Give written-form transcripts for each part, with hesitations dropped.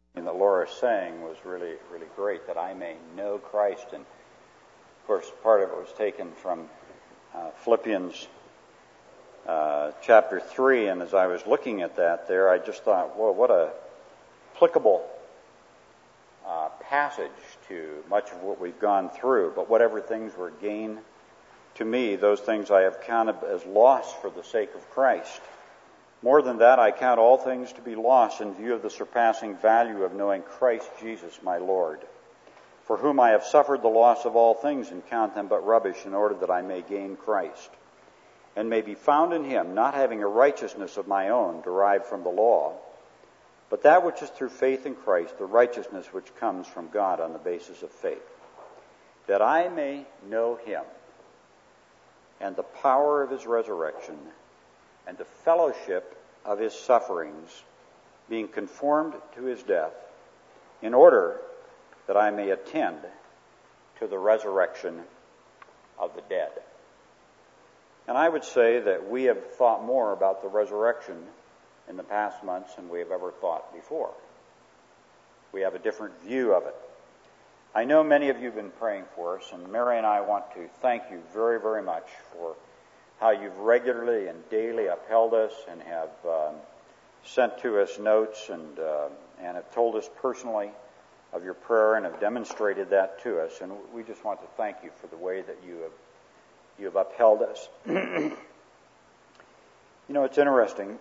And that Laura sang was really, really great, that I may know Christ. And, of course, part of it was taken from Philippians chapter 3. And as I was looking at that there, I just thought, whoa, what a applicable passage to much of what we've gone through. But whatever things were gain to me, those things I have counted as loss for the sake of Christ. More than that, I count all things to be lost in view of the surpassing value of knowing Christ Jesus my Lord, for whom I have suffered the loss of all things and count them but rubbish in order that I may gain Christ, and may be found in him, not having a righteousness of my own derived from the law, but that which is through faith in Christ, the righteousness which comes from God on the basis of faith, that I may know him and the power of his resurrection, and the fellowship of his sufferings, being conformed to his death, in order that I may attend to the resurrection of the dead. And I would say that we have thought more about the resurrection in the past months than we have ever thought before. We have a different view of it. I know many of you have been praying for us, and Mary and I want to thank you very, very much for how you've regularly and daily upheld us and have sent to us notes and have told us personally of your prayer and have demonstrated that to us. And we just want to thank you for the way that you have upheld us. You know, it's interesting.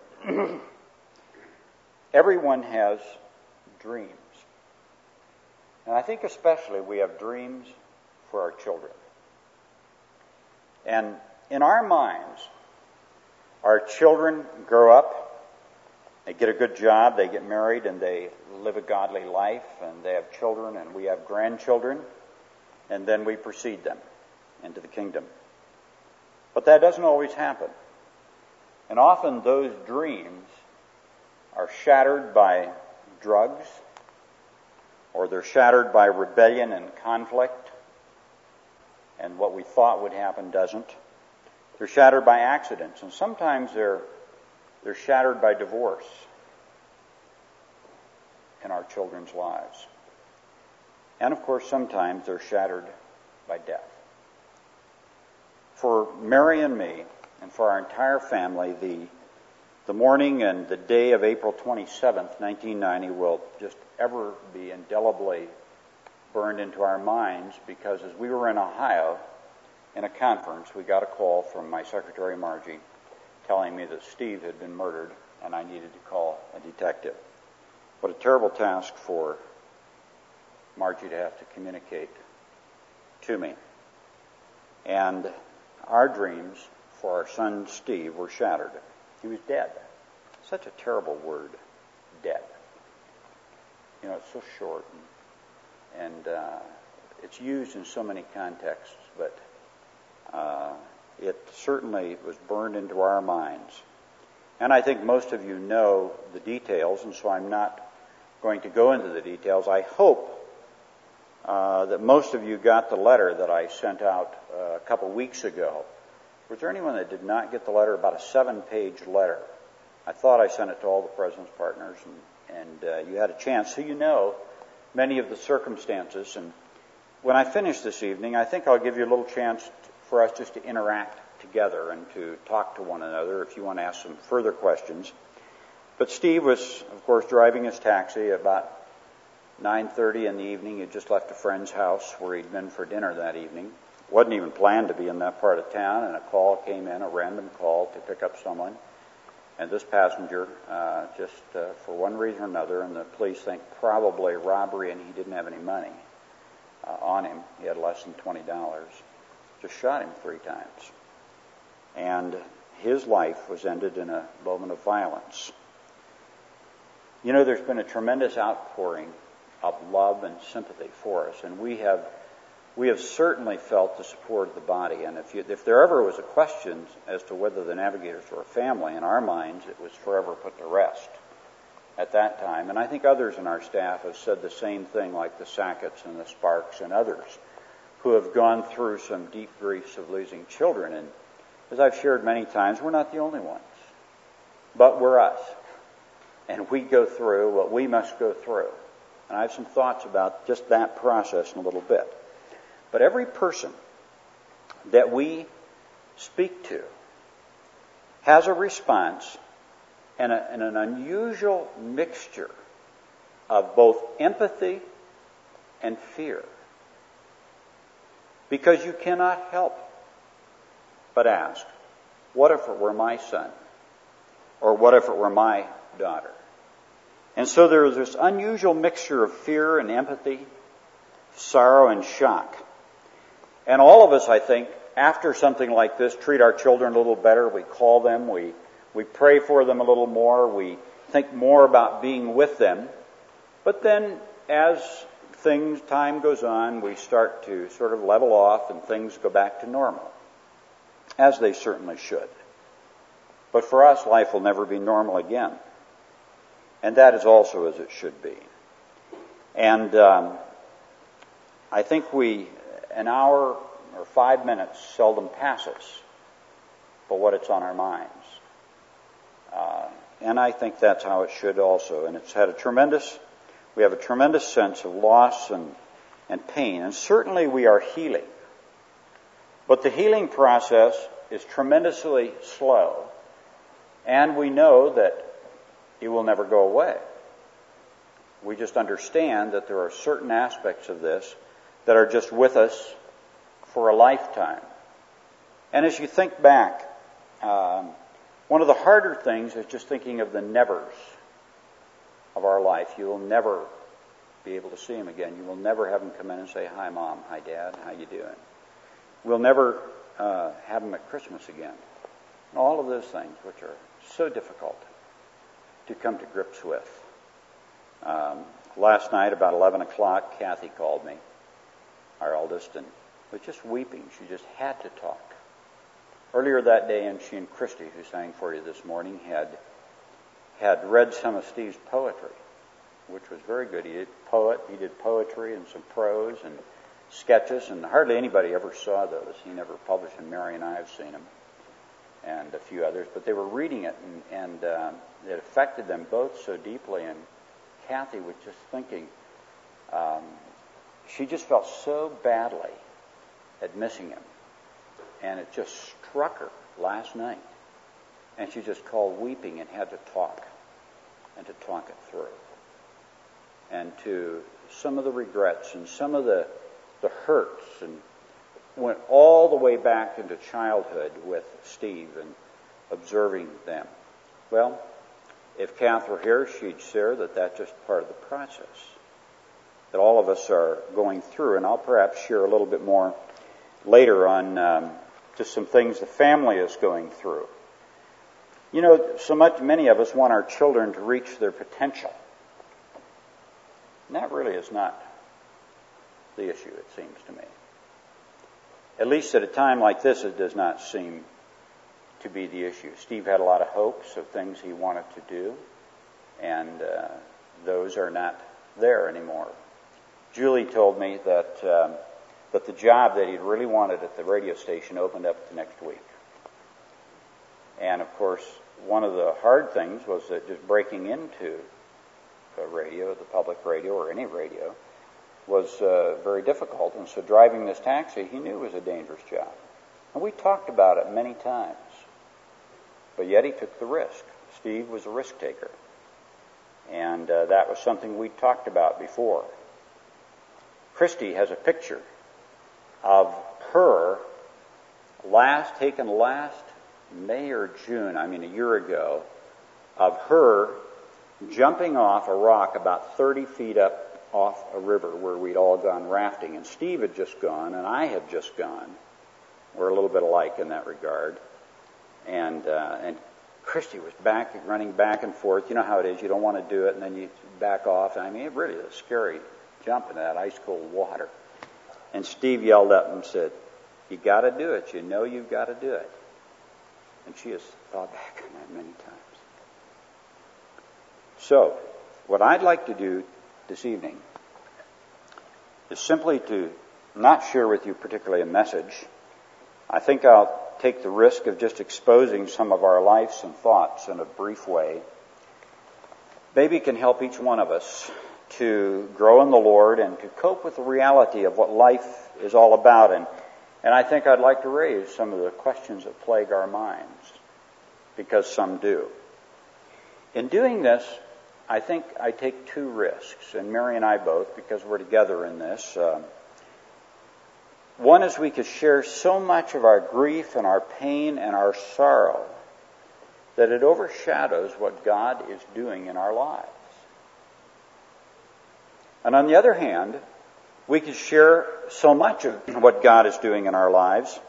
Everyone has dreams. And I think especially we have dreams for our children. And in our minds, our children grow up, they get a good job, they get married, and they live a godly life, and they have children, and we have grandchildren, and then we precede them into the kingdom. But that doesn't always happen. And often those dreams are shattered by drugs, or they're shattered by rebellion and conflict, and what we thought would happen doesn't. They're shattered by accidents, and sometimes they're shattered by divorce in our children's lives. And of course, sometimes they're shattered by death. For Mary and me, and for our entire family, the morning and the day of April 27th, 1990 will just ever be indelibly burned into our minds, because as we were in Ohio in a conference, we got a call from my secretary, Margie, telling me that Steve had been murdered and I needed to call a detective. What a terrible task for Margie to have to communicate to me. And our dreams for our son Steve were shattered. He was dead. Such a terrible word, dead. You know, it's so short and it's used in so many contexts, but it certainly was burned into our minds. And I think most of you know the details, and so I'm not going to go into the details. I hope that most of you got the letter that I sent out a couple weeks ago. Was there anyone that did not get the letter? About a 7-page letter. I thought I sent it to all the President's Partners, and you had a chance. So you know many of the circumstances. And when I finish this evening, I think I'll give you a little chance for us just to interact together and to talk to one another if you want to ask some further questions. But Steve was, of course, driving his taxi about 9:30 in the evening. He had just left a friend's house where he'd been for dinner that evening. Wasn't even planned to be in that part of town, and a call came in, a random call to pick up someone. And this passenger, for one reason or another, and the police think probably robbery, and he didn't have any money on him. He had less than $20. Just shot him 3 times. And his life was ended in a moment of violence. You know, there's been a tremendous outpouring of love and sympathy for us, and we have certainly felt the support of the body. And if there ever was a question as to whether the Navigators were a family, in our minds, it was forever put to rest at that time. And I think others in our staff have said the same thing, like the Sacketts and the Sparks and others who have gone through some deep griefs of losing children. And as I've shared many times, we're not the only ones, but we're us. And we go through what we must go through. And I have some thoughts about just that process in a little bit. But every person that we speak to has a response and an unusual mixture of both empathy and fear. Because you cannot help but ask, what if it were my son? Or what if it were my daughter? And so there is this unusual mixture of fear and empathy, sorrow and shock. And all of us, I think, after something like this, treat our children a little better. We call them, we pray for them a little more, we think more about being with them. But then as time goes on, we start to sort of level off and things go back to normal, as they certainly should. But for us, life will never be normal again. And that is also as it should be. And I think an hour or 5 minutes seldom passes for what it's on our minds. And I think that's how it should also. And it's had we have a tremendous sense of loss and pain. And certainly we are healing. But the healing process is tremendously slow. And we know that it will never go away. We just understand that there are certain aspects of this that are just with us for a lifetime. And as you think back, one of the harder things is just thinking of the nevers of our life. You will never be able to see them again. You will never have them come in and say, "Hi, Mom. Hi, Dad. How you doing?" We'll never have them at Christmas again. And all of those things, which are so difficult to come to grips with. Last night, about 11 o'clock, Kathy called me, our eldest, and was just weeping. She just had to talk. Earlier that day, and she and Christy, who sang for you this morning, had read some of Steve's poetry, which was very good. He did poetry and some prose and sketches, and hardly anybody ever saw those. He never published them. Mary and I have seen them, and a few others. But they were reading it, and it affected them both so deeply. And Kathy was just thinking, she just felt so badly at missing him. And it just struck her last night. And she just called weeping and had to talk it through. And to some of the regrets and some of the hurts, and went all the way back into childhood with Steve and observing them. Well, if Kath were here, she'd share that that's just part of the process that all of us are going through. And I'll perhaps share a little bit more later on just some things the family is going through. You know, many of us want our children to reach their potential. And that really is not the issue, it seems to me. At least at a time like this, it does not seem to be the issue. Steve had a lot of hopes of things he wanted to do, and those are not there anymore. Julie told me that the job that he'd really wanted at the radio station opened up the next week. And of course, one of the hard things was that just breaking into the radio, the public radio or any radio, was very difficult. And so driving this taxi, he knew was a dangerous job. And we talked about it many times. But yet he took the risk. Steve was a risk taker. And that was something we talked about before. Christy has a picture of her taken last May or June, a year ago, of her jumping off a rock about 30 feet up off a river where we'd all gone rafting. And Steve had just gone, and I had just gone. We're a little bit alike in that regard. And Christy was running back and forth. You know how it is. You don't want to do it, and then you back off. It really is a scary jump in that ice-cold water. And Steve yelled up and said, "You got to do it. You know you've got to do it." And she has thought back on that many times. So, what I'd like to do this evening is simply to not share with you particularly a message. I think I'll take the risk of just exposing some of our lives and thoughts in a brief way. Maybe it can help each one of us to grow in the Lord and to cope with the reality of what life is all about. And I think I'd like to raise some of the questions that plague our minds, because some do. In doing this, I think I take two risks, and Mary and I both, because we're together in this. One is we could share so much of our grief and our pain and our sorrow that it overshadows what God is doing in our lives. And on the other hand, we could share so much of what God is doing in our lives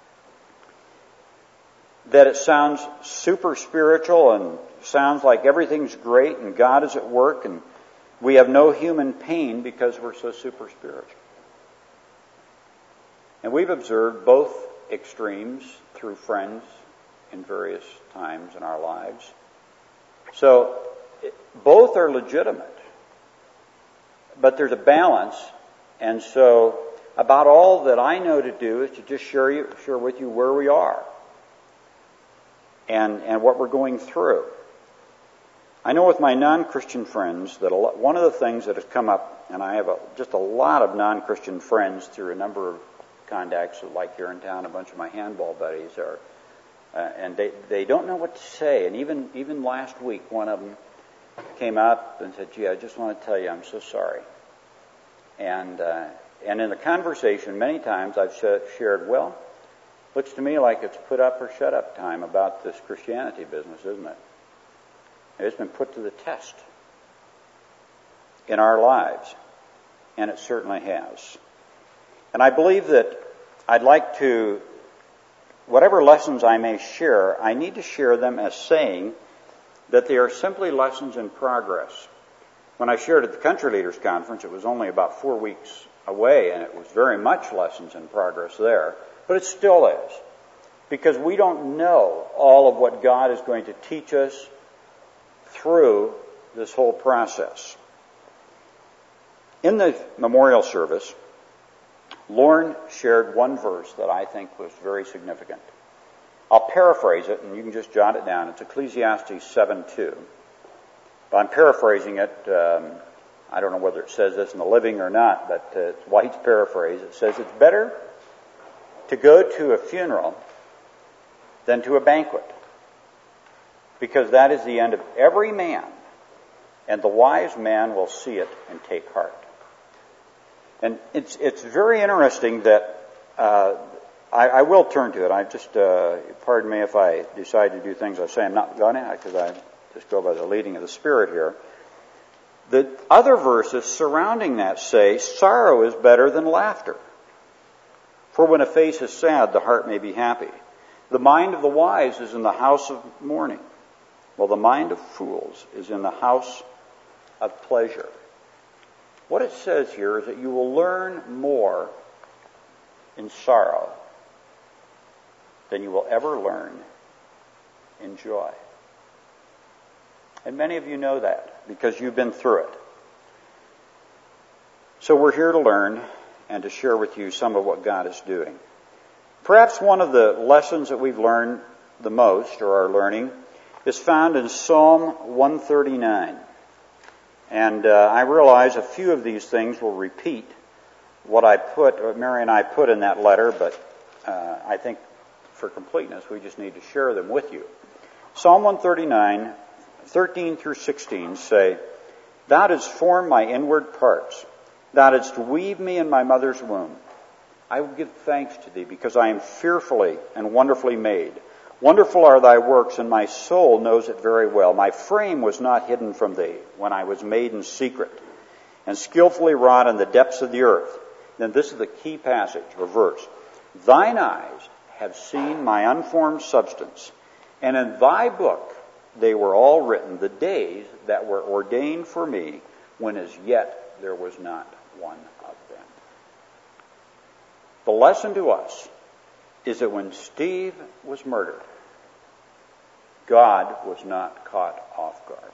that it sounds super spiritual and sounds like everything's great and God is at work and we have no human pain because we're so super spiritual. And we've observed both extremes through friends in various times in our lives. So both are legitimate, but there's a balance. And so about all that I know to do is to just share with you where we are and what we're going through. I know with my non-Christian friends that one of the things that has come up, and I have just a lot of non-Christian friends through a number of contacts, like here in town, a bunch of my handball buddies are, and they don't know what to say. And even last week, one of them came up and said, "Gee, I just want to tell you I'm so sorry." And in the conversation, many times I've shared, well, looks to me like it's put up or shut up time about this Christianity business, isn't it? It's been put to the test in our lives, and it certainly has. And I believe that I'd like to, whatever lessons I may share, I need to share them as saying that they are simply lessons in progress. When I shared at the Country Leaders Conference, it was only about 4 weeks away, and it was very much lessons in progress there. But it still is, because we don't know all of what God is going to teach us through this whole process. In the memorial service, Lauren shared one verse that I think was very significant. I'll paraphrase it, and you can just jot it down. It's Ecclesiastes 7:2. But I'm paraphrasing it. I don't know whether it says this in the Living or not, but it's White's paraphrase. It says, "It's better to go to a funeral than to a banquet, because that is the end of every man, and the wise man will see it and take heart." And it's very interesting that I will turn to it. I just pardon me if I decide to do things I say I'm not going to, because I just go by the leading of the Spirit here. The other verses surrounding that say, "Sorrow is better than laughter. For when a face is sad, the heart may be happy. The mind of the wise is in the house of mourning, while the mind of fools is in the house of pleasure." What it says here is that you will learn more in sorrow than you will ever learn in joy. And many of you know that because you've been through it. So we're here to learn and to share with you some of what God is doing. Perhaps one of the lessons that we've learned the most, or are learning, is found in Psalm 139. And I realize a few of these things will repeat what Mary and I put in that letter, but I think for completeness we just need to share them with you. Psalm 139, 13 through 16 say, "Thou didst form my inward parts. Thou didst weave me in my mother's womb. I will give thanks to thee, because I am fearfully and wonderfully made. Wonderful are thy works, and my soul knows it very well. My frame was not hidden from thee when I was made in secret, and skillfully wrought in the depths of the earth." Then this is the key passage or verse. "Thine eyes have seen my unformed substance, and in thy book they were all written, the days that were ordained for me, when as yet there was not one of them." The lesson to us is that when Steve was murdered, God was not caught off guard.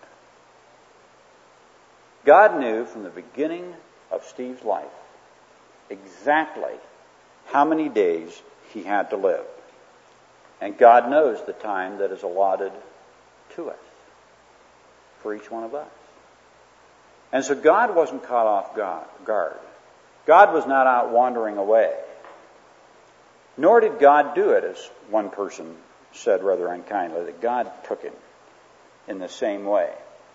God knew from the beginning of Steve's life exactly how many days he had to live. And God knows the time that is allotted to us, for each one of us. And so God wasn't caught off guard. God was not out wandering away. Nor did God do it, as one person said rather unkindly, that God took him in the same way.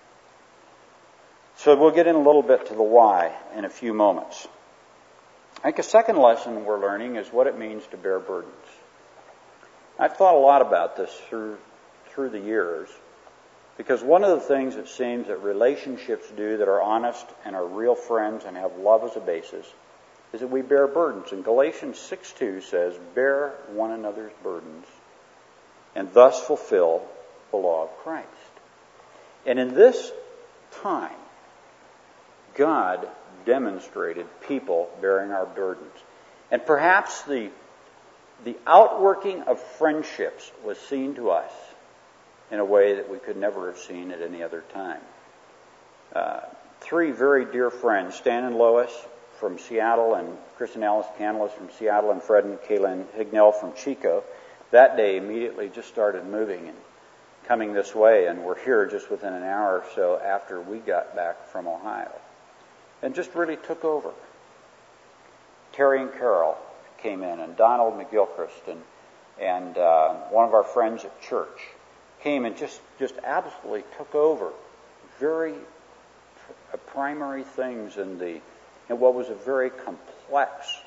So we'll get in a little bit to the why in a few moments. I think a second lesson we're learning is what it means to bear burdens. I've thought a lot about this through the years, because one of the things it seems that relationships do that are honest and are real friends and have love as a basis is that we bear burdens. And Galatians 6:2 says, "Bear one another's burdens and thus fulfill the law of Christ." And in this time, God demonstrated people bearing our burdens. And perhaps the outworking of friendships was seen to us in a way that we could never have seen at any other time. Three very dear friends, Stan and Lois from Seattle, and Chris and Alice Canalis from Seattle, and Fred and Kaylin Hignell from Chico, that day immediately just started moving and coming this way, and we're here just within an hour or so after we got back from Ohio. And just really took over. Terry and Carol came in, and Donald McGilchrist, and one of our friends at church came and just absolutely took over very primary things in what was a very complex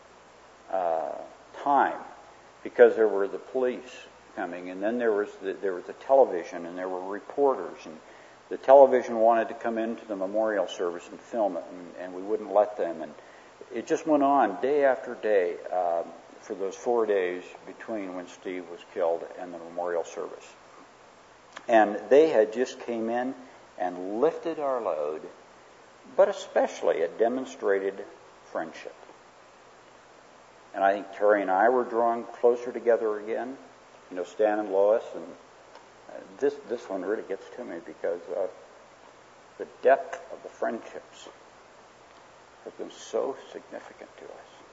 time, because there were the police coming, and then there was the television, and there were reporters, and the television wanted to come into the memorial service and film it, and we wouldn't let them. And it just went on day after day for those 4 days between when Steve was killed and the memorial service. And they had just came in and lifted our load, but especially it demonstrated friendship. And I think Terry and I were drawing closer together again. You know, Stan and Lois, and this one really gets to me because the depth of the friendships has been so significant to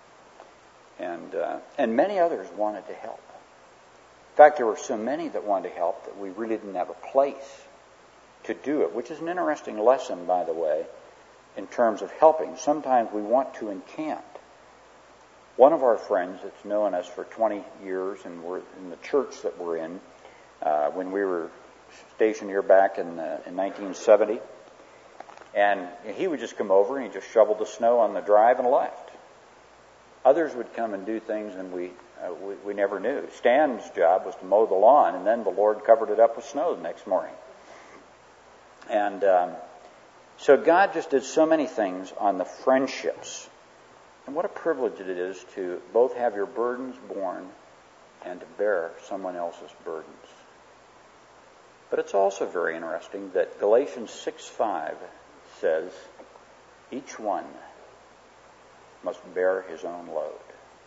us. And many others wanted to help. In fact, there were so many that wanted to help that we really didn't have a place to do it, which is an interesting lesson, by the way, in terms of helping. Sometimes we want to and can't. One of our friends that's known us for 20 years, and we're in the church that we're in, when we were stationed here back in 1970, and he would just come over and he just shoveled the snow on the drive and left. Others would come and do things, and we never knew. Stan's job was to mow the lawn, and then the Lord covered it up with snow the next morning. And so God just did so many things on the friendships. And what a privilege it is to both have your burdens borne and to bear someone else's burdens. But it's also very interesting that Galatians 6:5 says, each one must bear his own load.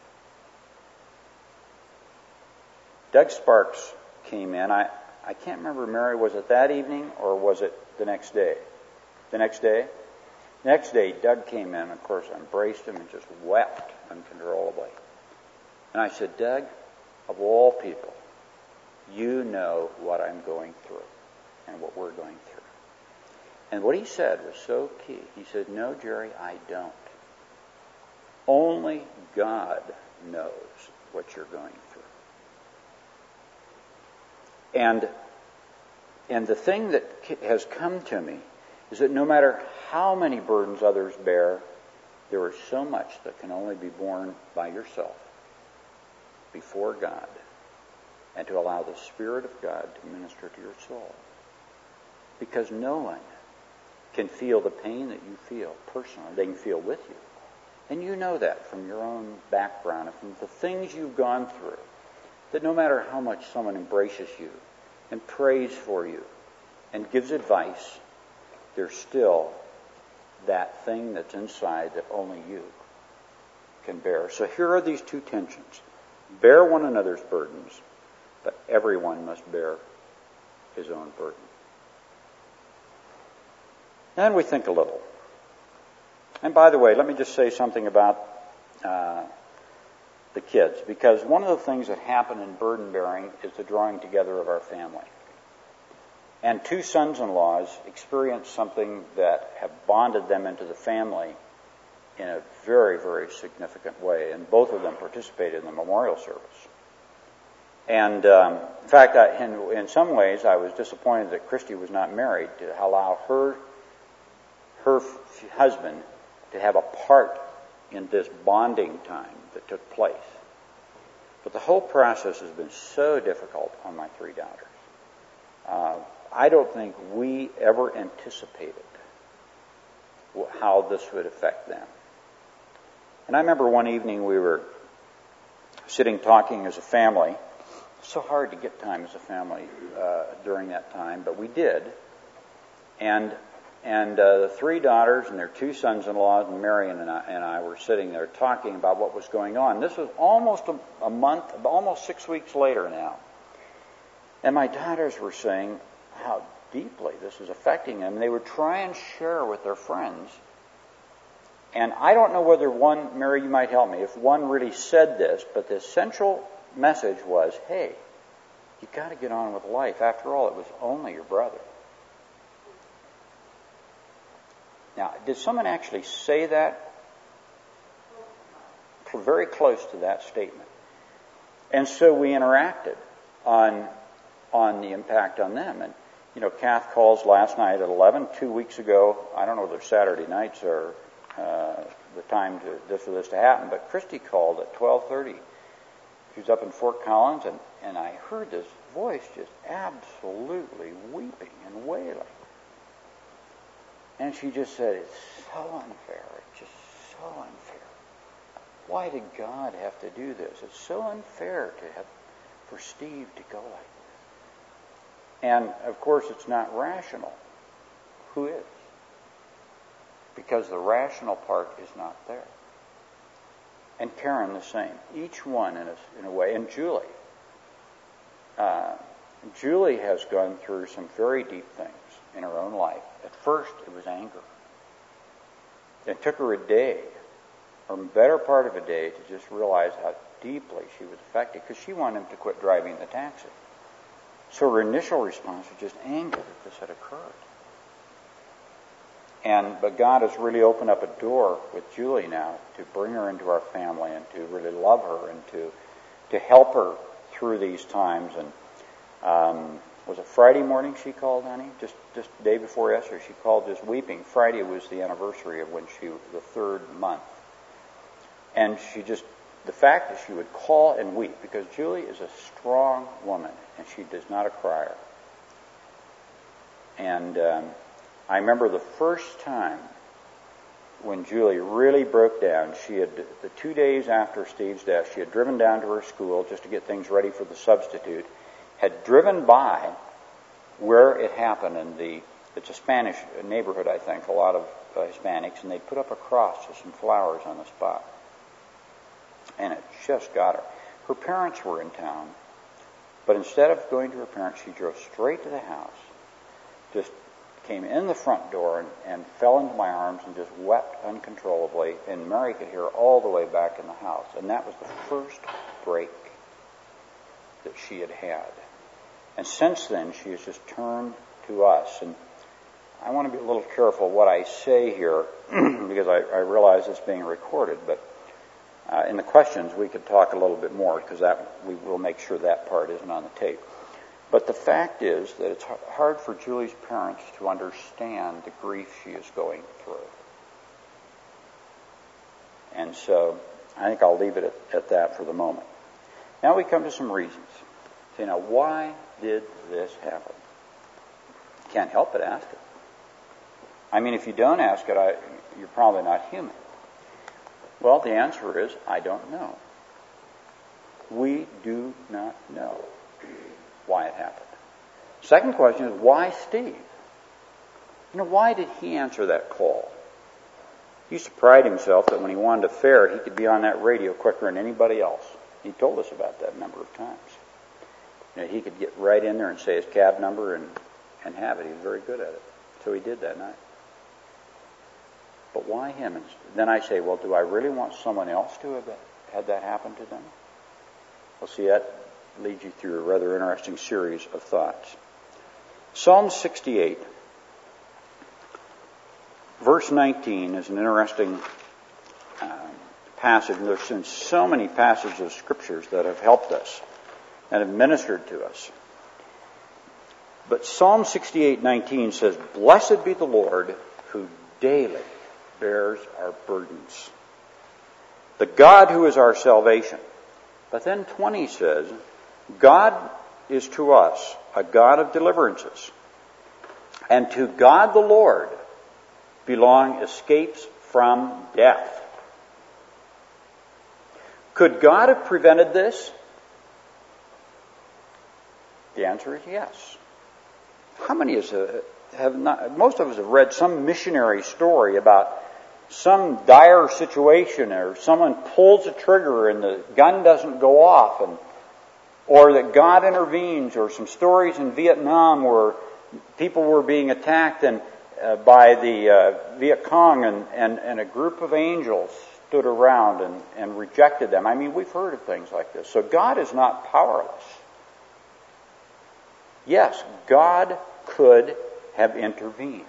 Doug Sparks came in. I can't remember, Mary, was it that evening or was it the next day? The next day? Next day, Doug came in, of course, I embraced him and just wept uncontrollably. And I said, Doug, of all people, you know what I'm going through and what we're going through. And what he said was so key. He said, no, Jerry, I don't. Only God knows what you're going through. And the thing that has come to me is that no matter how many burdens others bear, there is so much that can only be borne by yourself before God, and to allow the Spirit of God to minister to your soul. Because no one can feel the pain that you feel personally. They can feel with you. And you know that from your own background and from the things you've gone through, that no matter how much someone embraces you and prays for you and gives advice, there's still that thing that's inside that only you can bear. So here are these two tensions. Bear one another's burdens, but everyone must bear his own burden. And we think a little. And by the way, let me just say something about the kids, because one of the things that happen in burden bearing is the drawing together of our family. And two sons-in-laws experienced something that have bonded them into the family in a very, very significant way. And both of them participated in the memorial service. And in fact, in some ways, I was disappointed that Christy was not married to allow her husband to have a part in this bonding time that took place. But the whole process has been so difficult on my three daughters. I don't think we ever anticipated how this would affect them. And I remember one evening we were sitting talking as a family. It's so hard to get time as a family during that time, but we did. And the three daughters and their two sons-in-law, and Marion and I were sitting there talking about what was going on. This was almost a month, almost 6 weeks later now. And my daughters were saying how deeply this was affecting them. They would try and share with their friends. And I don't know whether one, Mary, you might help me, if one really said this, but the essential message was, hey, you've got to get on with life. After all, it was only your brother. Now, did someone actually say that? Very close to that statement. And so we interacted on the impact on them. And, Kath calls last night at 11, 2 weeks ago. I don't know whether Saturday nights are the time for this to happen, but Christy called at 12:30. She was up in Fort Collins, and I heard this voice just absolutely weeping and wailing. And she just said, it's so unfair. It's just so unfair. Why did God have to do this? It's so unfair for Steve to go like this. And, of course, it's not rational. Who is? Because the rational part is not there. And Karen the same. Each one in a way. And Julie. Julie has gone through some very deep things in her own life. At first, it was anger. It took her a day, or a better part of a day, to just realize how deeply she was affected, because she wanted him to quit driving the taxi. So her initial response was just anger that this had occurred. But God has really opened up a door with Julie now to bring her into our family and to really love her and to help her through these times. And was it Friday morning she called, honey? Just the day before yesterday, she called just weeping. Friday was the anniversary of when the third month. And the fact that she would call and weep, because Julie is a strong woman and she does not a crier. And I remember the first time when Julie really broke down. She had, the 2 days after Steve's death, she had driven down to her school just to get things ready for the substitute, had driven by where it happened it's a Spanish neighborhood, I think, a lot of Hispanics, and they put up a cross with some flowers on the spot. And it just got her. Her parents were in town, but instead of going to her parents, she drove straight to the house, just came in the front door and fell into my arms and just wept uncontrollably, and Mary could hear all the way back in the house. And that was the first break that she had had. And since then, she has just turned to us. And I want to be a little careful what I say here, because I realize it's being recorded, but in the questions we could talk a little bit more, because we will make sure that part isn't on the tape. But the fact is that it's hard for Julie's parents to understand the grief she is going through. And so I think I'll leave it at that for the moment. Now we come to some reasons. So, now, why did this happen? You can't help but ask it. I mean, if you don't ask it, you're probably not human. Well, the answer is, I don't know. We do not know why it happened. Second question is, why Steve? Why did he answer that call? He used to pride himself that when he wanted a fare, he could be on that radio quicker than anybody else. He told us about that a number of times. He could get right in there and say his cab number and have it. He was very good at it. So he did that night. But why him? And then I say, well, do I really want someone else to have had that happen to them? Well, see, that leads you through a rather interesting series of thoughts. Psalm 68, verse 19 is an interesting passage. And there's been so many passages of scriptures that have helped us and have ministered to us. But Psalm 68:19 says, "Blessed be the Lord who daily bears our burdens, the God who is our salvation." But then 20 says, "God is to us a God of deliverances, and to God the Lord belong escapes from death." Could God have prevented this? The answer is yes. How many of us have not, most of us have read some missionary story about some dire situation, or someone pulls a trigger and the gun doesn't go off, or that God intervenes, or some stories in Vietnam where people were being attacked by the Viet Cong, and a group of angels stood around and rejected them. I mean, we've heard of things like this. So God is not powerless. Yes, God could have intervened,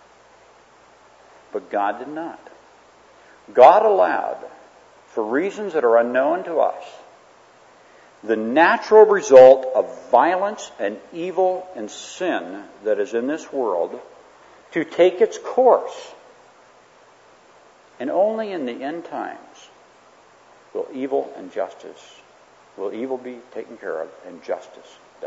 but God did not. God allowed, for reasons that are unknown to us, the natural result of violence and evil and sin that is in this world to take its course. And only in the end times will evil be taken care of and justice done.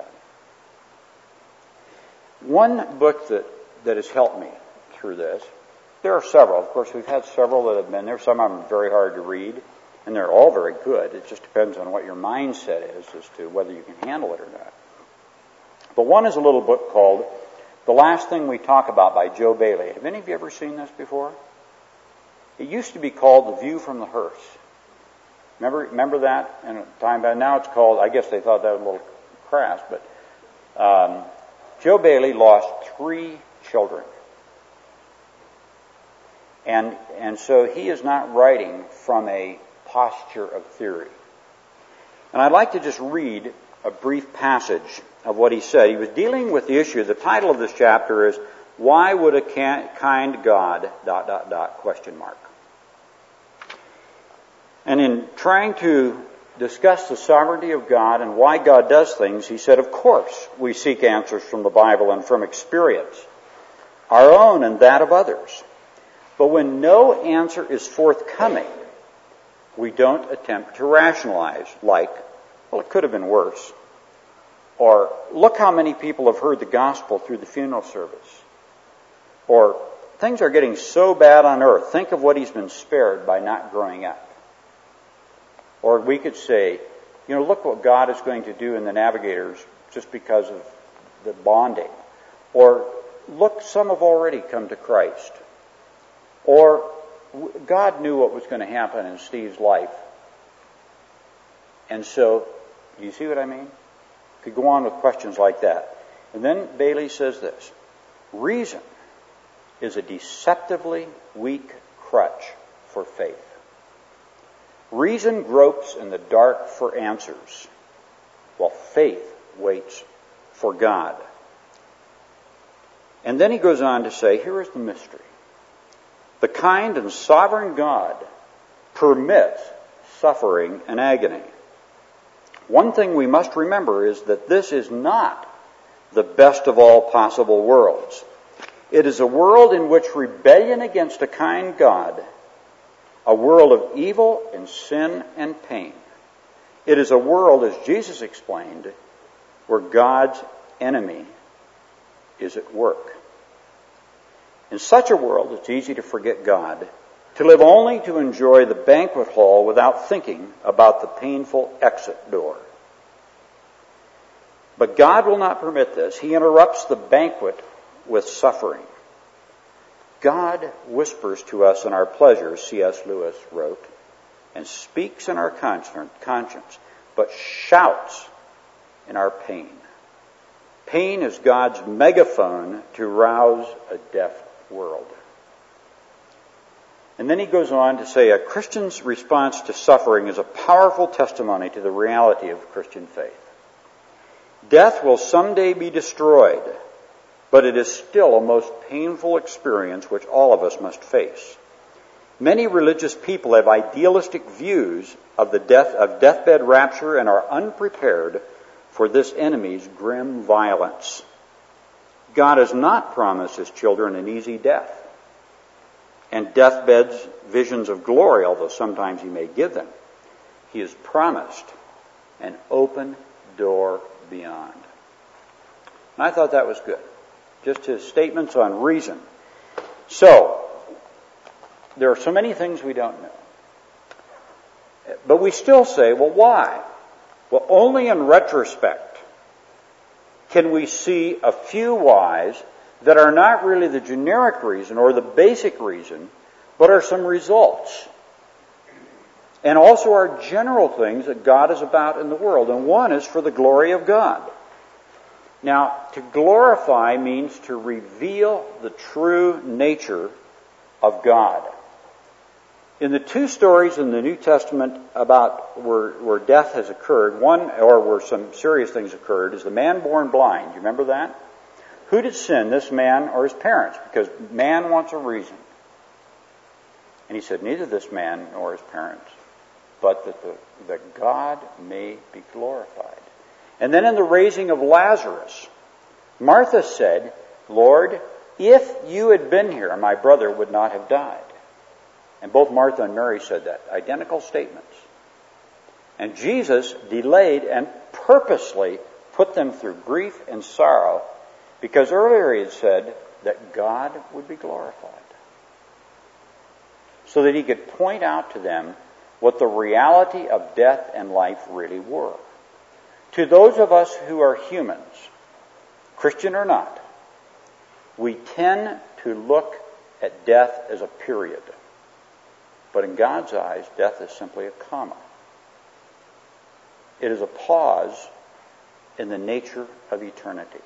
One book that has helped me through this, there are several. Of course, we've had several that have been there. Some of them are very hard to read, and they're all very good. It just depends on what your mindset is as to whether you can handle it or not. But one is a little book called The Last Thing We Talk About by Joe Bailey. Have any of you ever seen this before? It used to be called The View from the Hearse. Remember that in a time back? Now it's called, I guess they thought that was a little crass, but Joe Bailey lost 3 children. And so he is not writing from a posture of theory. And I'd like to just read a brief passage of what he said. He was dealing with the issue. The title of this chapter is, "Why Would a Kind God... question mark." And in trying to discuss the sovereignty of God and why God does things, he said, of course, we seek answers from the Bible and from experience, our own and that of others. But when no answer is forthcoming, we don't attempt to rationalize, like, well, it could have been worse. Or, look how many people have heard the gospel through the funeral service. Or, things are getting so bad on earth. Think of what he's been spared by not growing up. Or we could say, look what God is going to do in the Navigators just because of the bonding. Or, look, some have already come to Christ. Or, God knew what was going to happen in Steve's life. And so, do you see what I mean? Could go on with questions like that. And then Bailey says this: reason is a deceptively weak crutch for faith. Reason gropes in the dark for answers, while faith waits for God. And then he goes on to say, here is the mystery. The kind and sovereign God permits suffering and agony. One thing we must remember is that this is not the best of all possible worlds. It is a world in which rebellion against a kind God, a world of evil and sin and pain. It is a world, as Jesus explained, where God's enemy is at work. In such a world, it's easy to forget God, to live only to enjoy the banquet hall without thinking about the painful exit door. But God will not permit this. He interrupts the banquet with suffering. God whispers to us in our pleasures, C.S. Lewis wrote, and speaks in our conscience, but shouts in our pain. Pain is God's megaphone to rouse a deaf world. And then he goes on to say, a Christian's response to suffering is a powerful testimony to the reality of Christian faith. Death will someday be destroyed, but it is still a most painful experience which all of us must face. Many religious people have idealistic views of deathbed rapture and are unprepared for this enemy's grim violence. God has not promised His children an easy death, and deathbeds visions of glory, although sometimes He may give them. He has promised an open door beyond. And I thought that was good. Just His statements on reason. So, there are so many things we don't know. But we still say, well, why? Well, only in retrospect can we see a few whys that are not really the generic reason or the basic reason, but are some results. And also are general things that God is about in the world. And one is for the glory of God. Now, to glorify means to reveal the true nature of God. In the two stories in the New Testament about where death has occurred, one, or where some serious things occurred, is the man born blind. You remember that? Who did sin, this man or his parents? Because man wants a reason. And he said, neither this man nor his parents, but that God may be glorified. And then in the raising of Lazarus, Martha said, Lord, if you had been here, my brother would not have died. And both Martha and Mary said that. Identical statements. And Jesus delayed and purposely put them through grief and sorrow because earlier He had said that God would be glorified. So that He could point out to them what the reality of death and life really were. To those of us who are humans, Christian or not, we tend to look at death as a period. But in God's eyes, death is simply a comma. It is a pause in the nature of eternity.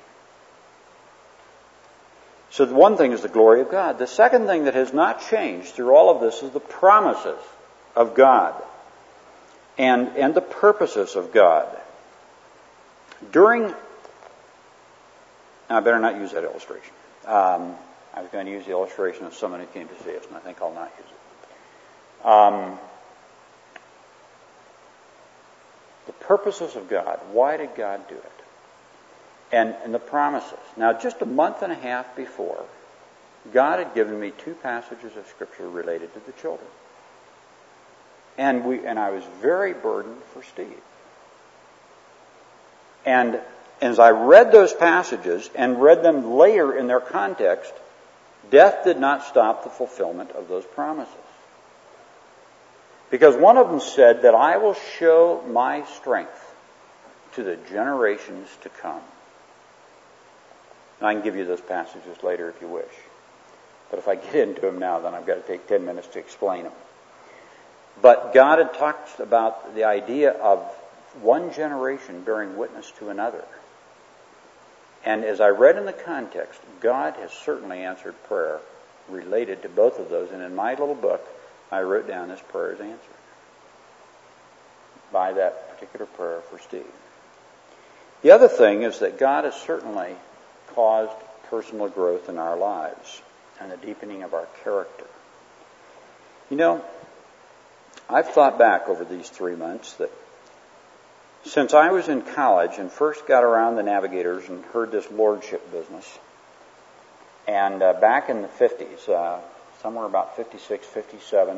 So the one thing is the glory of God. The second thing that has not changed through all of this is the promises of God and the purposes of God. Now I better not use that illustration. I was going to use the illustration of someone who came to see us, and I think I'll not use it. The purposes of God. Why did God do it? And the promises. Now, just a month and a half before, God had given me two passages of Scripture related to the children. And I was very burdened for Steve. And as I read those passages and read them later in their context, death did not stop the fulfillment of those promises. Because one of them said that I will show my strength to the generations to come. And I can give you those passages later if you wish. But if I get into them now, then I've got to take 10 minutes to explain them. But God had talked about the idea of one generation bearing witness to another. And as I read in the context, God has certainly answered prayer related to both of those. And in my little book, I wrote down this prayer is answered by that particular prayer for Steve. The other thing is that God has certainly caused personal growth in our lives and the deepening of our character. You know, I've thought back over these 3 months that since I was in college and first got around the Navigators and heard this lordship business, and back in the 50s, somewhere about 56, 57,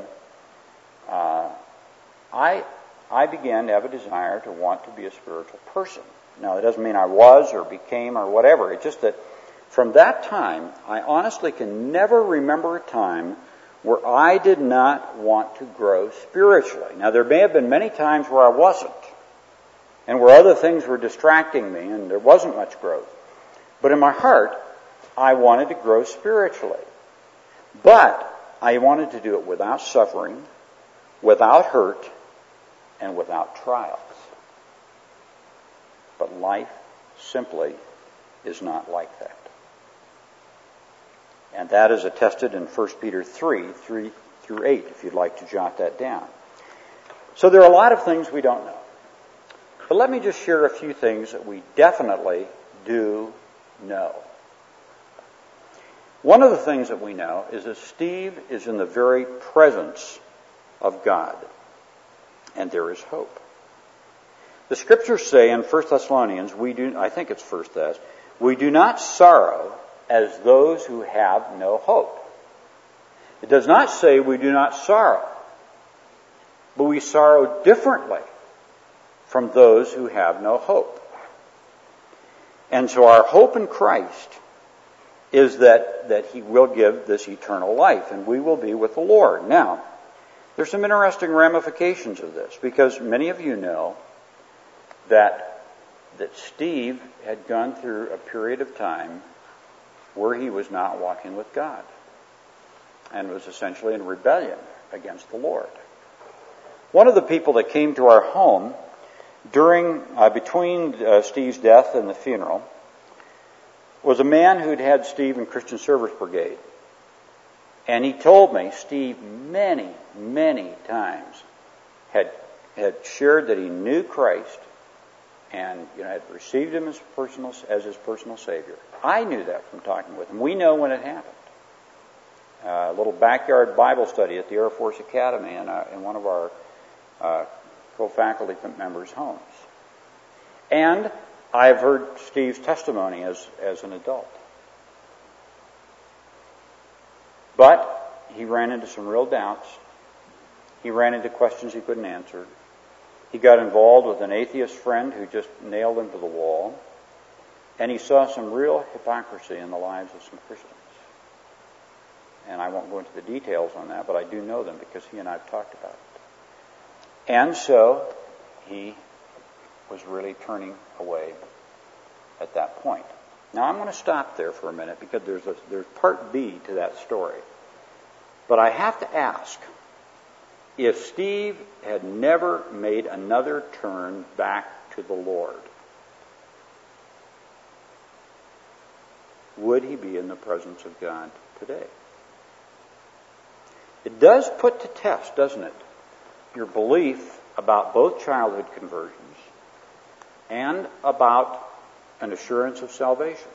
I began to have a desire to want to be a spiritual person. Now, it doesn't mean I was or became or whatever. It's just that from that time, I honestly can never remember a time where I did not want to grow spiritually. Now, there may have been many times where I wasn't, and where other things were distracting me, and there wasn't much growth. But in my heart, I wanted to grow spiritually. But I wanted to do it without suffering, without hurt, and without trials. But life simply is not like that. And that is attested in 1 Peter 3 through 8, if you'd like to jot that down. So there are a lot of things we don't know. But let me just share a few things that we definitely do know. One of the things that we know is that Steve is in the very presence of God, and there is hope. The scriptures say in 1 Thessalonians, I think it's 1 Thess, we do not sorrow as those who have no hope. It does not say we do not sorrow, but we sorrow differently from those who have no hope. And so our hope in Christ is that He will give this eternal life, and we will be with the Lord. Now, there's some interesting ramifications of this, because many of you know that Steve had gone through a period of time where he was not walking with God and was essentially in rebellion against the Lord. One of the people that came to our home between Steve's death and the funeral was a man who'd had Steve in Christian Service Brigade. And he told me Steve many, many times had shared that he knew Christ and had received Him as his personal Savior. I knew that from talking with him. We know when it happened. A little backyard Bible study at the Air Force Academy in one of our co-faculty members' homes. And I've heard Steve's testimony as an adult. But he ran into some real doubts. He ran into questions he couldn't answer. He got involved with an atheist friend who just nailed him to the wall. And he saw some real hypocrisy in the lives of some Christians. And I won't go into the details on that, but I do know them because he and I have talked about it. And so he was really turning away at that point. Now I'm going to stop there for a minute because there's part B to that story. But I have to ask, if Steve had never made another turn back to the Lord, would he be in the presence of God today? It does put to test, doesn't it, your belief about both childhood conversions and about an assurance of salvation.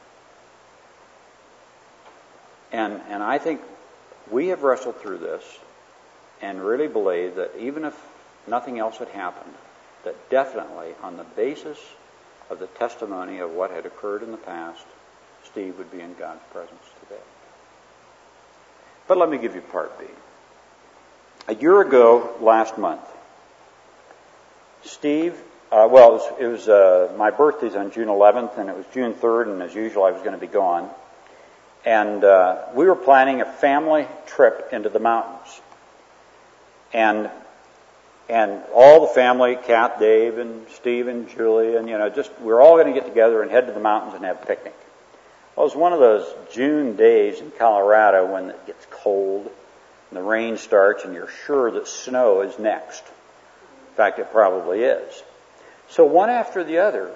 And I think we have wrestled through this and really believe that even if nothing else had happened, that definitely on the basis of the testimony of what had occurred in the past, Steve would be in God's presence today. But let me give you part B. A year ago, last month, Steve, it was my birthday's on June 11th, and it was June 3rd, and as usual, I was going to be gone. And we were planning a family trip into the mountains. And all the family, Kat, Dave, and Steve, and Julie, and we're all going to get together and head to the mountains and have a picnic. Well, it was one of those June days in Colorado when it gets cold and the rain starts and you're sure that snow is next. In fact, it probably is. So one after the other,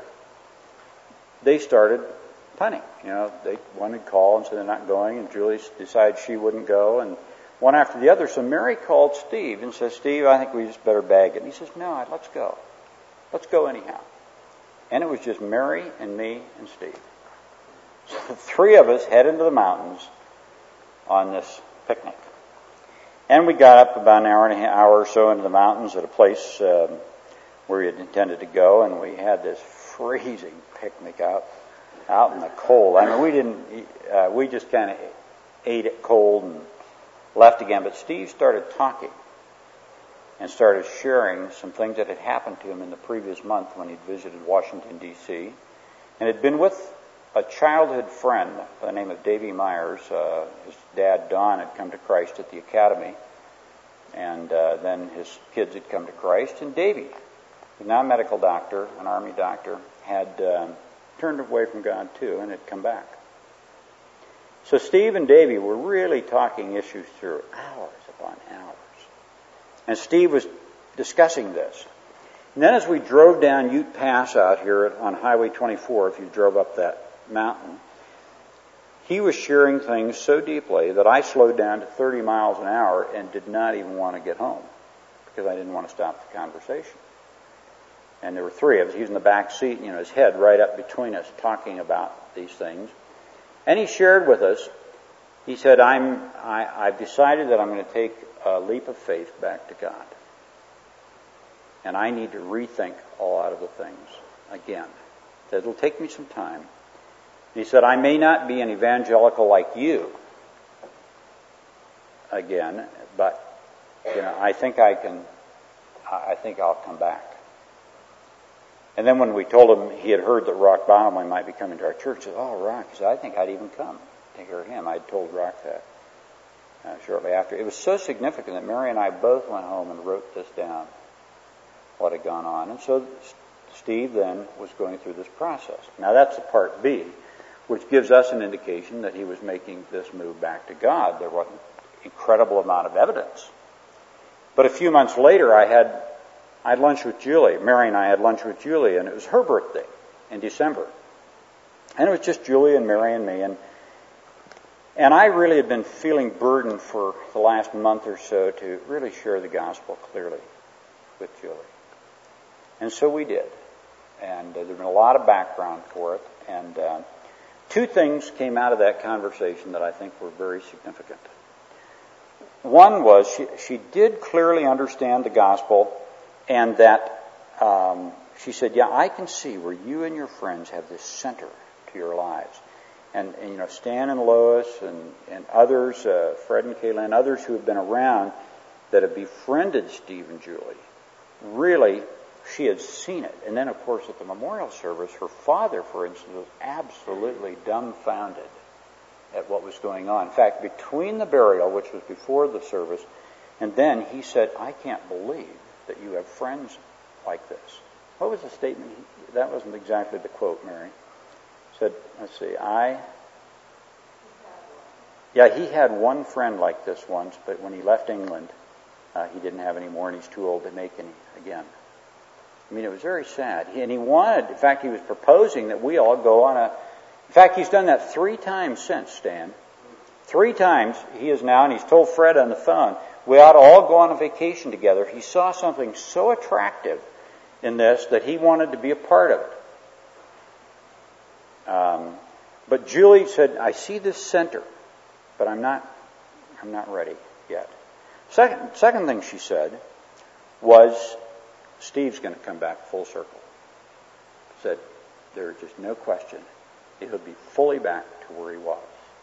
they started punning. One would call and say they're not going, and Julie decided she wouldn't go, and one after the other. So Mary called Steve and said, "Steve, I think we just better bag it." And he says, "No, let's go. Let's go anyhow." And it was just Mary and me and Steve. So the three of us head into the mountains on this picnic. And we got up about an hour or so into the mountains at a place where we had intended to go, and we had this freezing picnic out in the cold. I mean, we just kind of ate it cold and left again. But Steve started talking and started sharing some things that had happened to him in the previous month when he'd visited Washington, D.C. and had been with a childhood friend by the name of Davy Myers. His dad, Don, had come to Christ at the academy, and then his kids had come to Christ. And Davy, who's now a medical doctor, an Army doctor, had turned away from God too and had come back. So Steve and Davy were really talking issues through hours upon hours. And Steve was discussing this. And then as we drove down Ute Pass out here on Highway 24, if you drove up that mountain, he was sharing things so deeply that I slowed down to 30 miles an hour and did not even want to get home because I didn't want to stop the conversation. And there were three of us. He was in the back seat, his head right up between us talking about these things. And he shared with us He said, I've decided that I'm going to take a leap of faith back to God. And I need to rethink a lot of the things again. He said, it'll take me some time. He said, I may not be an evangelical like you again, but I think I'll come back. And then when we told him he had heard that Rock Bottomley might be coming to our church, he said, oh, Rock, he said, I think I'd even come to hear him. I'd told Rock that shortly after. It was so significant that Mary and I both went home and wrote this down, what had gone on. And so Steve then was going through this process. Now that's the part B, which gives us an indication that he was making this move back to God. There wasn't an incredible amount of evidence. But a few months later, I had lunch with Julie. Mary and I had lunch with Julie, and it was her birthday in December. And it was just Julie and Mary and me. And I really had been feeling burdened for the last month or so to really share the gospel clearly with Julie. And so we did. And there's been a lot of background for it. And two things came out of that conversation that I think were very significant. One was she did clearly understand the gospel, and that she said, yeah, I can see where you and your friends have this center to your lives. And Stan and Lois and others, Fred and Kayla, and others who have been around that have befriended Steve and Julie, really, she had seen it. And then, of course, at the memorial service, her father, for instance, was absolutely dumbfounded at what was going on. In fact, between the burial, which was before the service, and then he said, I can't believe that you have friends like this. What was the statement? That wasn't exactly the quote, Mary. He said, let's see, he had one friend like this once, but when he left England, he didn't have any more, and he's too old to make any again. I mean, it was very sad. And he wanted, in fact, he was proposing that we all go on in fact, he's done that 3 times since, Stan. 3 times he is now, and he's told Fred on the phone, we ought to all go on a vacation together. He saw something so attractive in this that he wanted to be a part of it. But Julie said, I see this center, but I'm not ready yet. Second thing she said was, Steve's going to come back full circle. Said, there's just no question. He'll be fully back to where he was.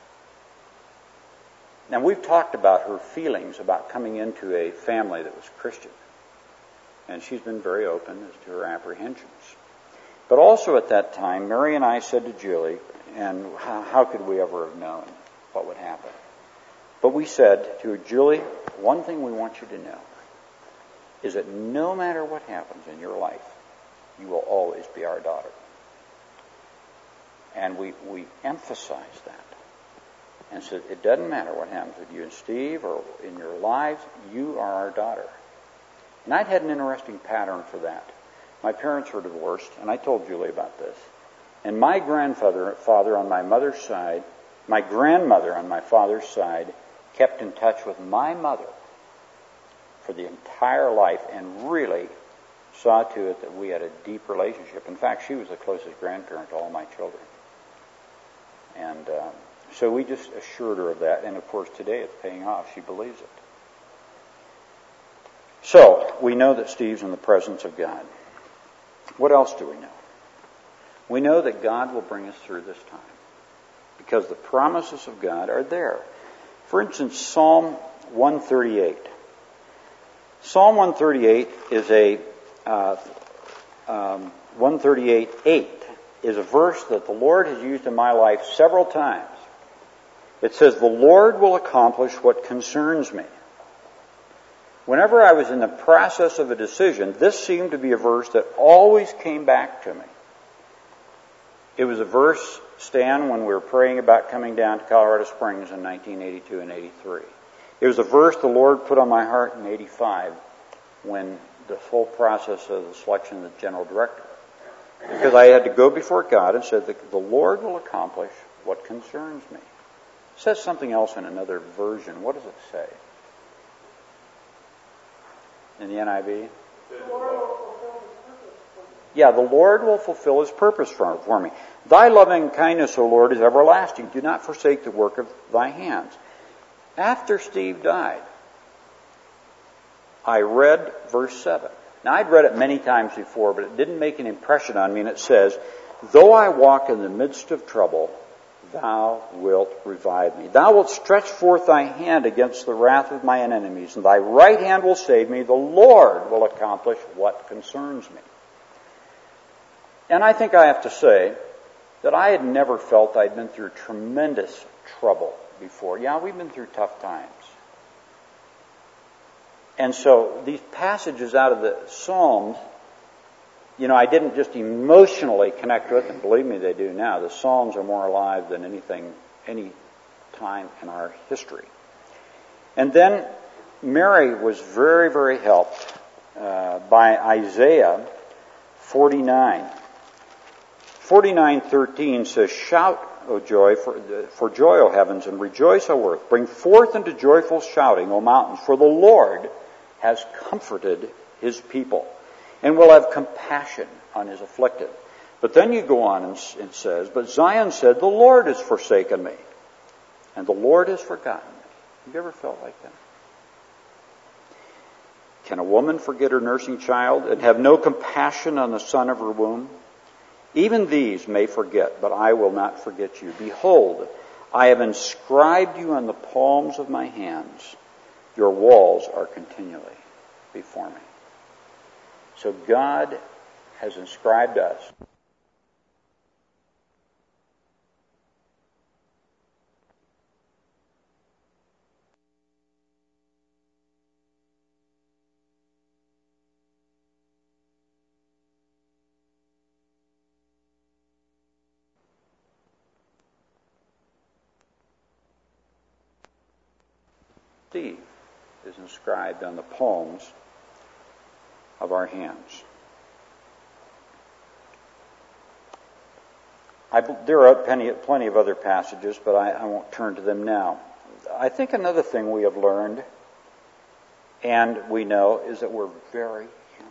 Now, we've talked about her feelings about coming into a family that was Christian. And she's been very open as to her apprehensions. But also at that time, Mary and I said to Julie, and how could we ever have known what would happen? But we said to her, Julie, one thing we want you to know is that no matter what happens in your life, you will always be our daughter. And we emphasized that. And said, it doesn't matter what happens with you and Steve or in your lives, you are our daughter. And I'd had an interesting pattern for that. My parents were divorced, and I told Julie about this. And my father on my mother's side, my grandmother on my father's side, kept in touch with my mother for the entire life and really saw to it that we had a deep relationship. In fact, she was the closest grandparent to all my children. And so we just assured her of that. And, of course, today it's paying off. She believes it. So we know that Steve's in the presence of God. What else do we know? We know that God will bring us through this time because the promises of God are there. For instance, Psalm 138. Psalm 138 is 138:8 is a verse that the Lord has used in my life several times. It says, the Lord will accomplish what concerns me. Whenever I was in the process of a decision, this seemed to be a verse that always came back to me. It was a verse, Stan, when we were praying about coming down to Colorado Springs in 1982 and 83. It was a verse the Lord put on my heart in 85 when the whole process of the selection of the general director. Because I had to go before God and said that the Lord will accomplish what concerns me. It says something else in another version. What does it say? In the NIV? Yeah, the Lord will fulfill His purpose for me. Thy loving kindness, O Lord, is everlasting. Do not forsake the work of Thy hands. After Steve died, I read verse 7. Now, I'd read it many times before, but it didn't make an impression on me, and it says, though I walk in the midst of trouble, Thou wilt revive me. Thou wilt stretch forth Thy hand against the wrath of mine enemies, and Thy right hand will save me. The Lord will accomplish what concerns me. And I think I have to say that I had never felt I'd been through tremendous trouble before. Yeah, we've been through tough times. And so these passages out of the Psalms, I didn't just emotionally connect with them. Believe me, they do now. The Psalms are more alive than any time in our history. And then Mary was very, very helped by Isaiah 49. 49:13 says, shout, O joy, for joy, O heavens, and rejoice, O earth. Bring forth into joyful shouting, O mountains, for the Lord has comforted His people, and will have compassion on His afflicted. But then you go on and it says, but Zion said, the Lord has forsaken me, and the Lord has forgotten me. Have you ever felt like that? Can a woman forget her nursing child and have no compassion on the son of her womb? Even these may forget, but I will not forget you. Behold, I have inscribed you on the palms of my hands. Your walls are continually before me. So God has inscribed us. Steve is inscribed on the palms of our hands. There are plenty of other passages, but I won't turn to them now. I think another thing we have learned and we know is that we're very human.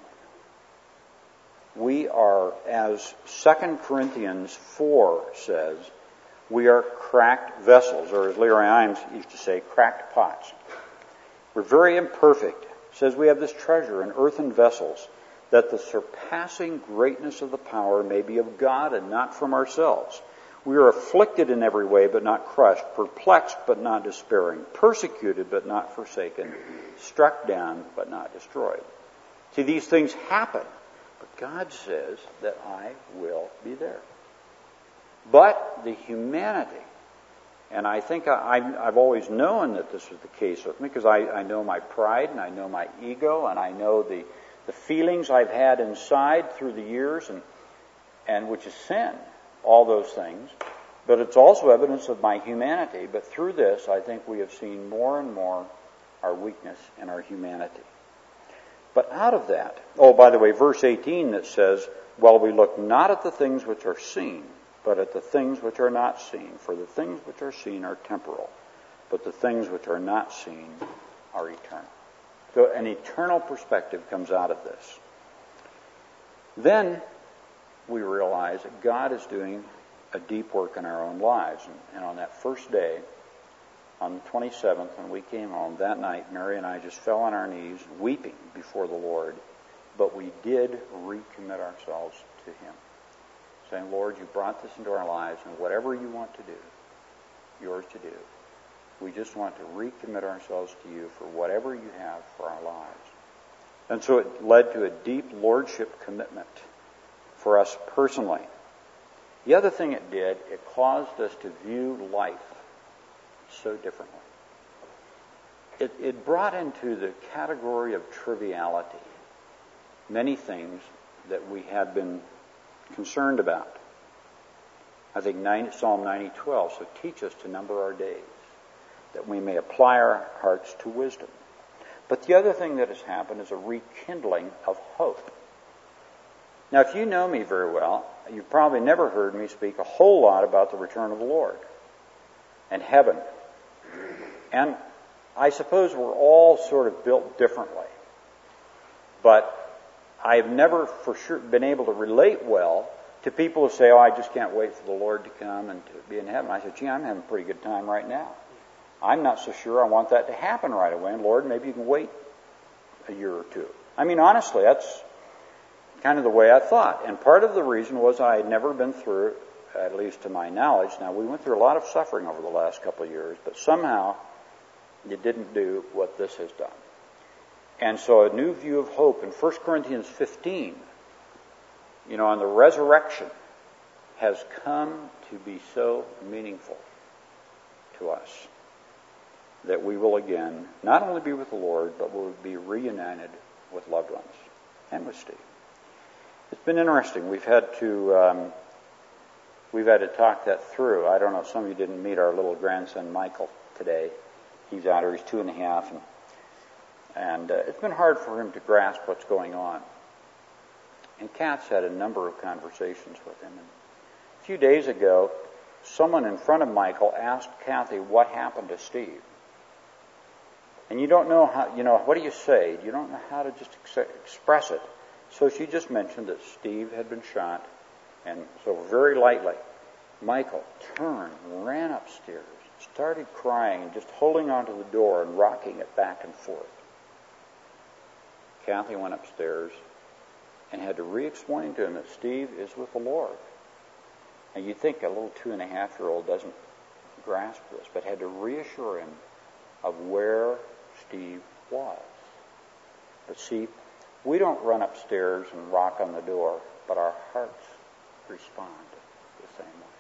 We are, as 2 Corinthians 4 says, we are cracked vessels, or as Leroy Imes used to say, cracked pots. We're very imperfect. It says we have this treasure in earthen vessels, that the surpassing greatness of the power may be of God and not from ourselves. We are afflicted in every way, but not crushed, perplexed, but not despairing, persecuted, but not forsaken, struck down, but not destroyed. See, these things happen, but God says that I will be there. But the humanity, and I think I've always known that this was the case with me, because I know my pride, and I know my ego, and I know the feelings I've had inside through the years, and which is sin, all those things. But it's also evidence of my humanity. But through this, I think we have seen more and more our weakness and our humanity. But out of that, by the way, verse 18 that says, well, we look not at the things which are seen, but at the things which are not seen. For the things which are seen are temporal, but the things which are not seen are eternal. So an eternal perspective comes out of this. Then we realize that God is doing a deep work in our own lives. And on that first day, on the 27th, when we came home, that night, Mary and I just fell on our knees, weeping before the Lord. But we did recommit ourselves to Him, saying, Lord, you brought this into our lives, and whatever you want to do, yours to do. We just want to recommit ourselves to you for whatever you have for our lives. And so it led to a deep lordship commitment for us personally. The other thing it did, it caused us to view life so differently. It brought into the category of triviality many things that we had been concerned about. I think Psalm 90:12, so teach us to number our days, that we may apply our hearts to wisdom. But the other thing that has happened is a rekindling of hope. Now, if you know me very well, you've probably never heard me speak a whole lot about the return of the Lord and heaven. And I suppose we're all sort of built differently. But I've never for sure been able to relate well to people who say, oh, I just can't wait for the Lord to come and to be in heaven. I said, gee, I'm having a pretty good time right now. I'm not so sure I want that to happen right away. And Lord, maybe you can wait a year or two. I mean, honestly, that's kind of the way I thought. And part of the reason was I had never been through, at least to my knowledge. Now, we went through a lot of suffering over the last couple of years, but somehow it didn't do what this has done. And so a new view of hope in 1 Corinthians 15, on the resurrection, has come to be so meaningful to us that we will again not only be with the Lord, but will be reunited with loved ones and with Steve. It's been interesting. We've had to talk that through. I don't know, some of you didn't meet our little grandson Michael today. He's out here, he's 2.5, and it's been hard for him to grasp what's going on. And Kat's had a number of conversations with him. And a few days ago, someone in front of Michael asked Kathy what happened to Steve. And you don't know how, what do you say? You don't know how to just express it. So she just mentioned that Steve had been shot. And so very lightly, Michael turned, ran upstairs, started crying, just holding onto the door and rocking it back and forth. Kathy went upstairs and had to re-explain to him that Steve is with the Lord. And you'd think a little 2.5-year-old doesn't grasp this, but had to reassure him of where Steve was. But see, we don't run upstairs and rock on the door, but our hearts respond the same way.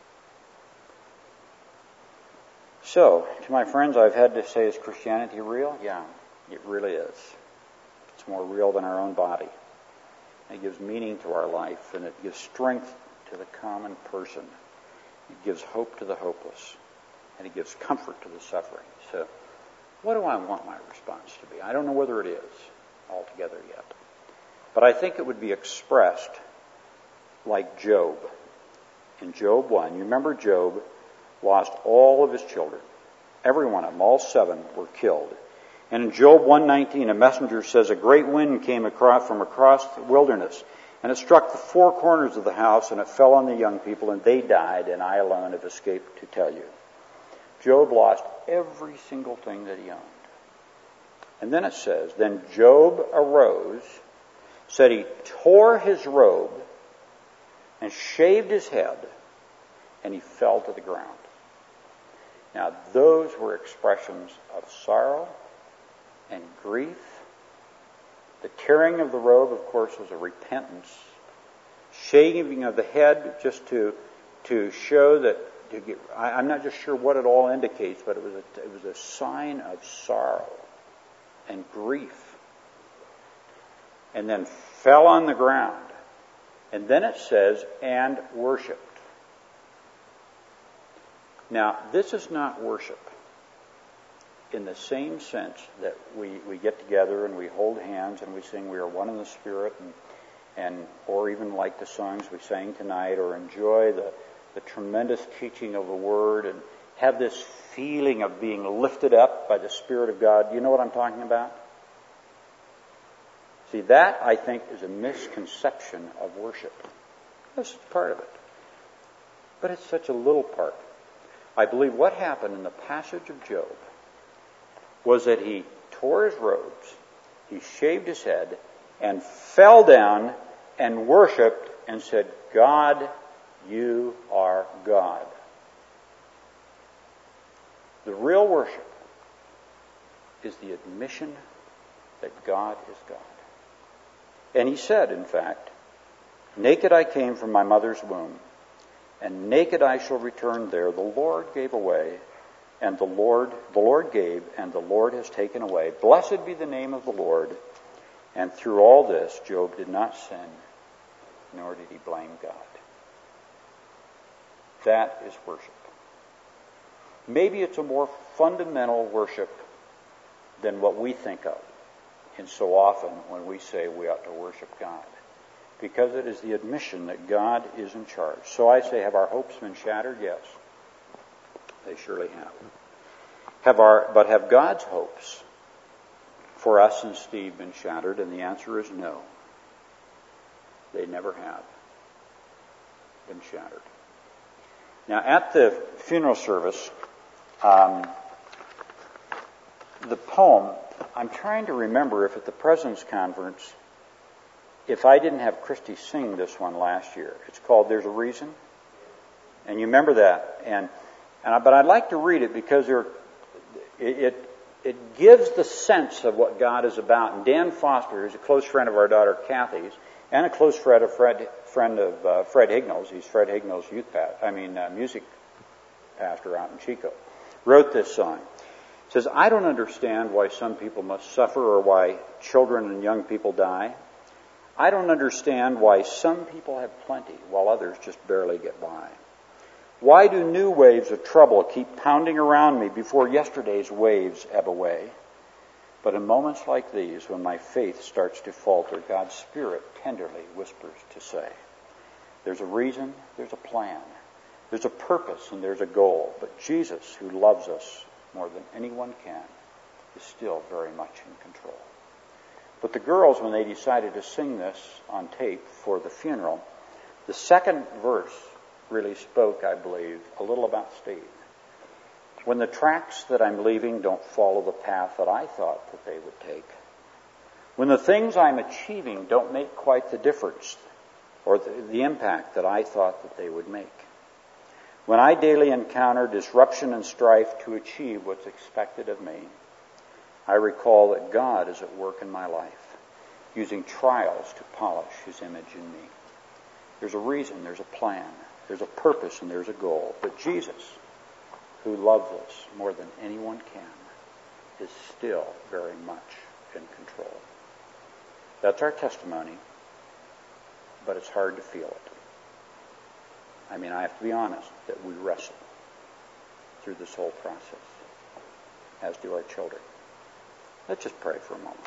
So, to my friends, I've had to say, is Christianity real? Yeah, it really is. It's more real than our own body. It gives meaning to our life, and it gives strength to the common person. It gives hope to the hopeless, and it gives comfort to the suffering. So, what do I want my response to be? I don't know whether it is altogether yet. But I think it would be expressed like Job. In Job 1, you remember Job lost all of his children. Every one of them, all 7, were killed. And in Job 1:19, a messenger says, a great wind came from across the wilderness, and it struck the 4 corners of the house, and it fell on the young people, and they died, and I alone have escaped to tell you. Job lost every single thing that he owned. And then it says, then Job arose, said he tore his robe, and shaved his head, and he fell to the ground. Now, those were expressions of sorrow and grief. The tearing of the robe, of course, was a repentance. Shaving of the head, just to show that, I'm not just sure what it all indicates, but it was a sign of sorrow and grief. And then fell on the ground. And then it says, and worshipped. Now, this is not worship in the same sense that we get together and we hold hands and we sing We Are One in the Spirit, and or even like the songs we sang tonight, or enjoy the tremendous teaching of the Word and have this feeling of being lifted up by the Spirit of God. You know what I'm talking about? See, that, I think, is a misconception of worship. This is part of it. But it's such a little part. I believe what happened in the passage of Job was that he tore his robes, he shaved his head, and fell down and worshipped and said, God, you are God. The real worship is the admission that God is God. And he said, in fact, naked I came from my mother's womb, and naked I shall return there. The Lord gave away, and the Lord gave, and the Lord has taken away. Blessed be the name of the Lord. And through all this, Job did not sin, nor did he blame God. That is worship. Maybe it's a more fundamental worship than what we think of. And so often when we say we ought to worship God, because it is the admission that God is in charge. So I say, have our hopes been shattered? Yes, they surely have. But have God's hopes for us and Steve been shattered? And the answer is no. They never have been shattered. Now, at the funeral service, the poem, I'm trying to remember if at the President's Conference, if I didn't have Christy sing this one last year. It's called There's a Reason. And you remember that. But I'd like to read it because it gives the sense of what God is about. And Dan Foster, who's a close friend of our daughter Kathy's, and a close friend of Fred Hignall's. He's Fred Hignall's music pastor out in Chico. Wrote this song. It says, I don't understand why some people must suffer or why children and young people die. I don't understand why some people have plenty while others just barely get by. Why do new waves of trouble keep pounding around me before yesterday's waves ebb away? But in moments like these, when my faith starts to falter, God's Spirit tenderly whispers to say, there's a reason, there's a plan, there's a purpose, and there's a goal. But Jesus, who loves us more than anyone can, is still very much in control. But the girls, when they decided to sing this on tape for the funeral, the second verse really spoke, I believe, a little about Steve. When the tracks that I'm leaving don't follow the path that I thought that they would take. When the things I'm achieving don't make quite the difference or the impact that I thought that they would make. When I daily encounter disruption and strife to achieve what's expected of me, I recall that God is at work in my life, using trials to polish His image in me. There's a reason, there's a plan, there's a purpose, and there's a goal. But Jesus, who loves us more than anyone can, is still very much in control. That's our testimony, but it's hard to feel it. I have to be honest that we wrestle through this whole process, as do our children. Let's just pray for a moment.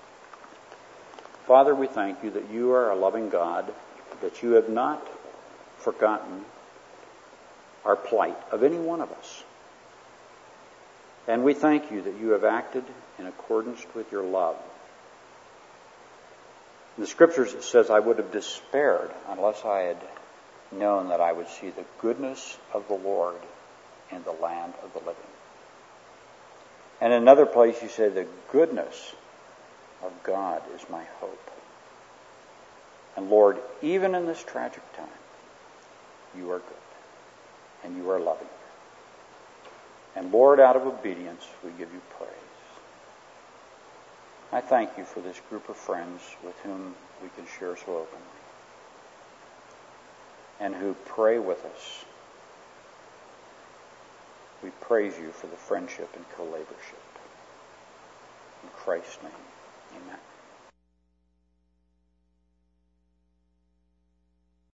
Father, we thank you that you are a loving God, that you have not forgotten our plight of any one of us. And we thank you that you have acted in accordance with your love. In the Scriptures it says, I would have despaired unless I had known that I would see the goodness of the Lord in the land of the living. And in another place you say, the goodness of God is my hope. And Lord, even in this tragic time, you are good and you are loving. And Lord, out of obedience, we give you praise. I thank you for this group of friends with whom we can share so openly and who pray with us. We praise you for the friendship and co-laborship. In Christ's name.